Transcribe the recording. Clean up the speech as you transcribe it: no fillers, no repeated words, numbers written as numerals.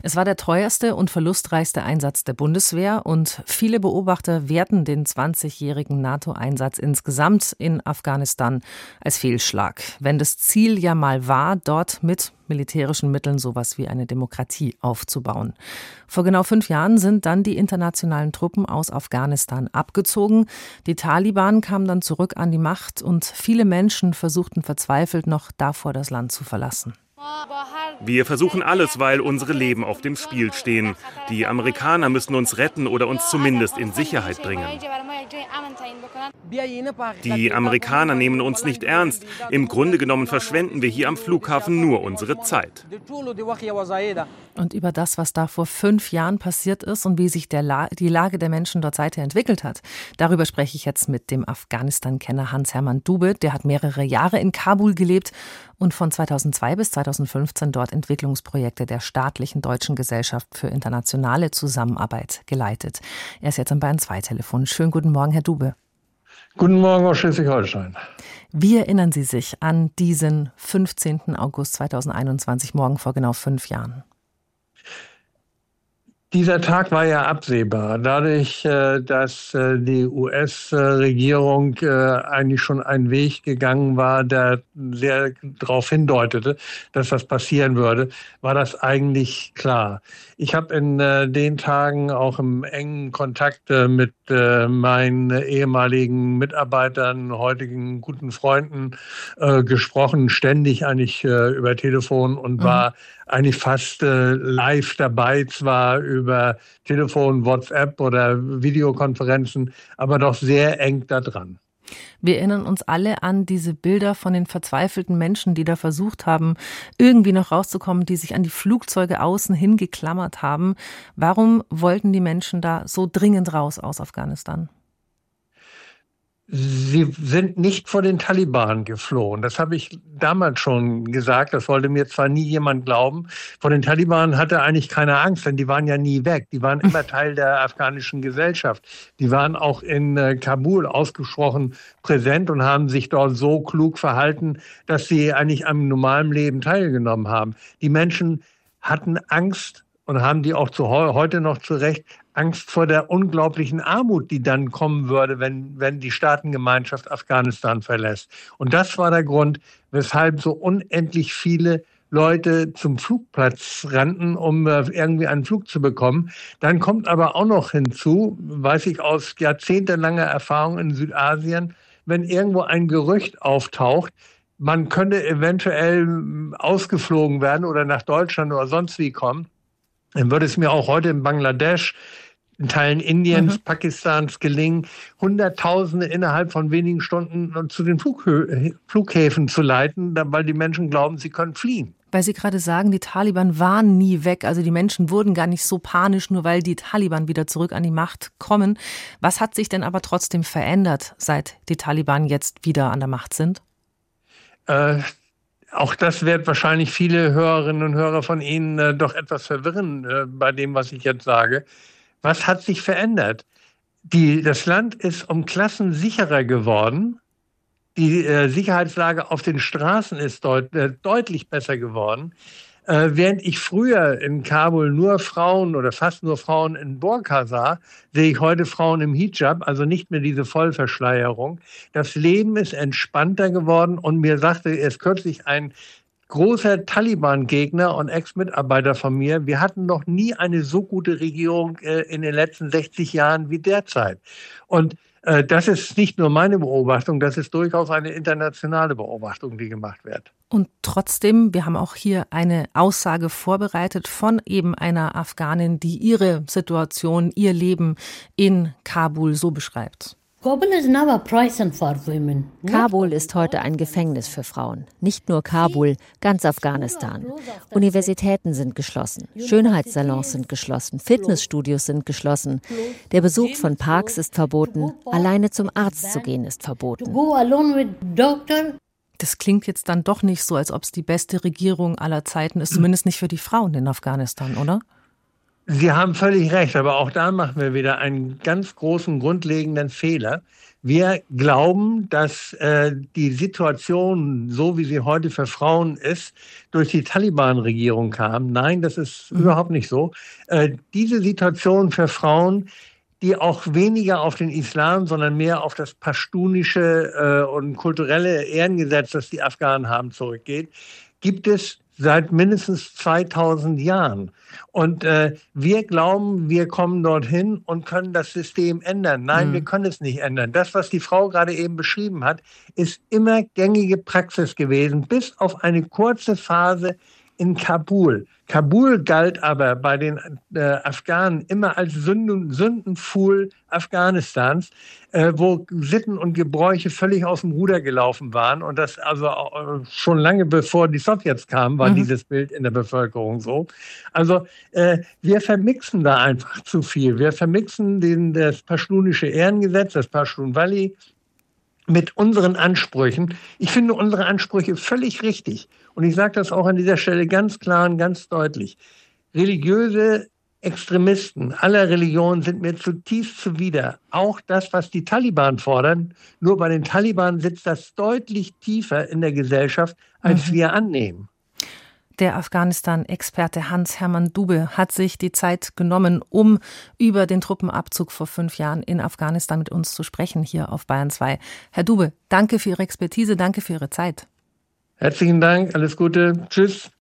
Es war der teuerste und verlustreichste Einsatz der Bundeswehr und viele Beobachter werten den 20-jährigen NATO-Einsatz insgesamt in Afghanistan als Fehlschlag. Wenn das Ziel ja mal war, dort mit militärischen Mitteln sowas wie eine Demokratie aufzubauen. Vor genau 5 Jahren sind dann die internationalen Truppen aus Afghanistan abgezogen. Die Taliban kamen dann zurück an die Macht und viele Menschen versuchten verzweifelt noch davor, das Land zu verlassen. Wir versuchen alles, weil unsere Leben auf dem Spiel stehen. Die Amerikaner müssen uns retten oder uns zumindest in Sicherheit bringen. Die Amerikaner nehmen uns nicht ernst. Im Grunde genommen verschwenden wir hier am Flughafen nur unsere Zeit. Und über das, was da vor 5 Jahren passiert ist und wie sich die Lage der Menschen dort seither entwickelt hat, darüber spreche ich jetzt mit dem Afghanistan-Kenner Hans-Hermann Dube. Der hat mehrere Jahre in Kabul gelebt und von 2002 bis 2015 dort Entwicklungsprojekte der Staatlichen Deutschen Gesellschaft für internationale Zusammenarbeit geleitet. Er ist jetzt am Bayern 2 Telefon. Schönen guten Morgen, Herr Dube. Guten Morgen aus Schleswig-Holstein. Wie erinnern Sie sich an diesen 15. August 2021, morgen vor genau 5 Jahren? Dieser Tag war ja absehbar, dadurch, dass die US-Regierung eigentlich schon einen Weg gegangen war, der sehr darauf hindeutete, dass das passieren würde, war das eigentlich klar. Ich habe in den Tagen auch im engen Kontakt mit meinen ehemaligen Mitarbeitern, heutigen guten Freunden gesprochen, ständig eigentlich über Telefon und war eigentlich fast live dabei, zwar über Telefon, WhatsApp oder Videokonferenzen, aber doch sehr eng da dran. Wir erinnern uns alle an diese Bilder von den verzweifelten Menschen, die da versucht haben, irgendwie noch rauszukommen, die sich an die Flugzeuge außen hingeklammert haben. Warum wollten die Menschen da so dringend raus aus Afghanistan? Sie sind nicht vor den Taliban geflohen. Das habe ich damals schon gesagt. Das wollte mir zwar nie jemand glauben. Vor den Taliban hatte eigentlich keine Angst, denn die waren ja nie weg. Die waren immer Teil der afghanischen Gesellschaft. Die waren auch in Kabul ausgesprochen präsent und haben sich dort so klug verhalten, dass sie eigentlich am normalen Leben teilgenommen haben. Die Menschen hatten Angst und haben die auch heute noch zu Recht, Angst vor der unglaublichen Armut, die dann kommen würde, wenn die Staatengemeinschaft Afghanistan verlässt. Und das war der Grund, weshalb so unendlich viele Leute zum Flugplatz rannten, um irgendwie einen Flug zu bekommen. Dann kommt aber auch noch hinzu, weiß ich aus jahrzehntelanger Erfahrung in Südasien, wenn irgendwo ein Gerücht auftaucht, man könnte eventuell ausgeflogen werden oder nach Deutschland oder sonst wie kommen, dann würde es mir auch heute in Bangladesch, in Teilen Indiens, Pakistans gelingen, Hunderttausende innerhalb von wenigen Stunden zu den Flughäfen zu leiten, weil die Menschen glauben, sie können fliehen. Weil Sie gerade sagen, die Taliban waren nie weg, also die Menschen wurden gar nicht so panisch, nur weil die Taliban wieder zurück an die Macht kommen. Was hat sich denn aber trotzdem verändert, seit die Taliban jetzt wieder an der Macht sind? Auch das wird wahrscheinlich viele Hörerinnen und Hörer von Ihnen doch etwas verwirren bei dem, was ich jetzt sage. Was hat sich verändert? Das Land ist um Klassen sicherer geworden. Die Sicherheitslage auf den Straßen ist deutlich besser geworden. Während ich früher in Kabul nur Frauen oder fast nur Frauen in Burka sah, sehe ich heute Frauen im Hijab, also nicht mehr diese Vollverschleierung. Das Leben ist entspannter geworden und mir sagte erst kürzlich ein großer Taliban-Gegner und Ex-Mitarbeiter von mir, wir hatten noch nie eine so gute Regierung in den letzten 60 Jahren wie derzeit. Und das ist nicht nur meine Beobachtung, das ist durchaus eine internationale Beobachtung, die gemacht wird. Und trotzdem, wir haben auch hier eine Aussage vorbereitet von eben einer Afghanin, die ihre Situation, ihr Leben in Kabul so beschreibt. Kabul ist heute ein Gefängnis für Frauen. Nicht nur Kabul, ganz Afghanistan. Universitäten sind geschlossen, Schönheitssalons sind geschlossen, Fitnessstudios sind geschlossen. Der Besuch von Parks ist verboten, alleine zum Arzt zu gehen ist verboten. Das klingt jetzt dann doch nicht so, als ob es die beste Regierung aller Zeiten ist, zumindest nicht für die Frauen in Afghanistan, oder? Sie haben völlig recht, aber auch da machen wir wieder einen ganz großen, grundlegenden Fehler. Wir glauben, dass die Situation, so wie sie heute für Frauen ist, durch die Taliban-Regierung kam. Nein, das ist überhaupt nicht so. Diese Situation für Frauen, die auch weniger auf den Islam, sondern mehr auf das pashtunische und kulturelle Ehrengesetz, das die Afghanen haben, zurückgeht, gibt es seit mindestens 2000 Jahren. Und wir glauben, wir kommen dorthin und können das System ändern. Nein, wir können es nicht ändern. Das, was die Frau gerade eben beschrieben hat, ist immer gängige Praxis gewesen, bis auf eine kurze Phase in Kabul. Kabul galt aber bei den Afghanen immer als Sündenpfuhl Afghanistans, wo Sitten und Gebräuche völlig aus dem Ruder gelaufen waren. Und das also schon lange bevor die Sowjets kamen, war dieses Bild in der Bevölkerung so. Also wir vermixen da einfach zu viel. Wir vermixen das pashtunische Ehrengesetz, das Pashtun-Wali, mit unseren Ansprüchen. Ich finde unsere Ansprüche völlig richtig. Und ich sage das auch an dieser Stelle ganz klar und ganz deutlich. Religiöse Extremisten aller Religionen sind mir zutiefst zuwider. Auch das, was die Taliban fordern. Nur bei den Taliban sitzt das deutlich tiefer in der Gesellschaft, als wir annehmen. Der Afghanistan-Experte Hans-Hermann Dube hat sich die Zeit genommen, um über den Truppenabzug vor 5 Jahren in Afghanistan mit uns zu sprechen, hier auf Bayern 2. Herr Dube, danke für Ihre Expertise, danke für Ihre Zeit. Herzlichen Dank, alles Gute, tschüss.